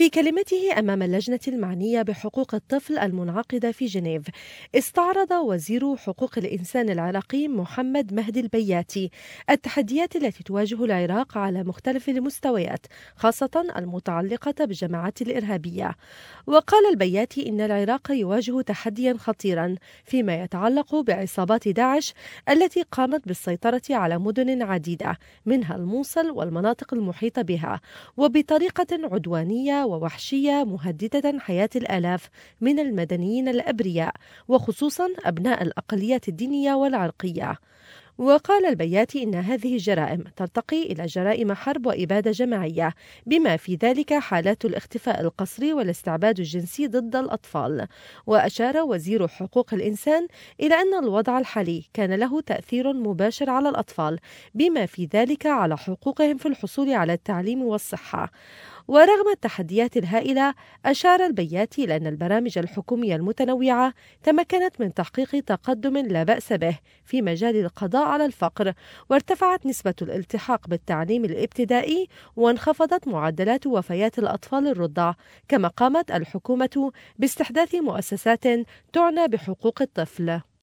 في كلمته أمام اللجنة المعنية بحقوق الطفل المنعقدة في جنيف، استعرض وزير حقوق الإنسان العراقي محمد مهدي البياتي التحديات التي تواجه العراق على مختلف المستويات، خاصة المتعلقة بالجماعات الإرهابية. وقال البياتي إن العراق يواجه تحديا خطيرا فيما يتعلق بعصابات داعش التي قامت بالسيطرة على مدن عديدة منها الموصل والمناطق المحيطة بها، وبطريقة عدوانية ووحشية مهددة حياة الآلاف من المدنيين الأبرياء، وخصوصا أبناء الأقليات الدينية والعرقية. وقال البياتي إن هذه الجرائم ترتقي إلى جرائم حرب وإبادة جماعية، بما في ذلك حالات الاختفاء القسري والاستعباد الجنسي ضد الأطفال. وأشار وزير حقوق الإنسان إلى أن الوضع الحالي كان له تأثير مباشر على الأطفال، بما في ذلك على حقوقهم في الحصول على التعليم والصحة. ورغم التحديات الهائلة، أشار البياتي إلى أن البرامج الحكومية المتنوعة تمكنت من تحقيق تقدم لا بأس به في مجال القضاء على الفقر، وارتفعت نسبة الالتحاق بالتعليم الابتدائي، وانخفضت معدلات وفيات الأطفال الرضع، كما قامت الحكومة باستحداث مؤسسات تعنى بحقوق الطفل.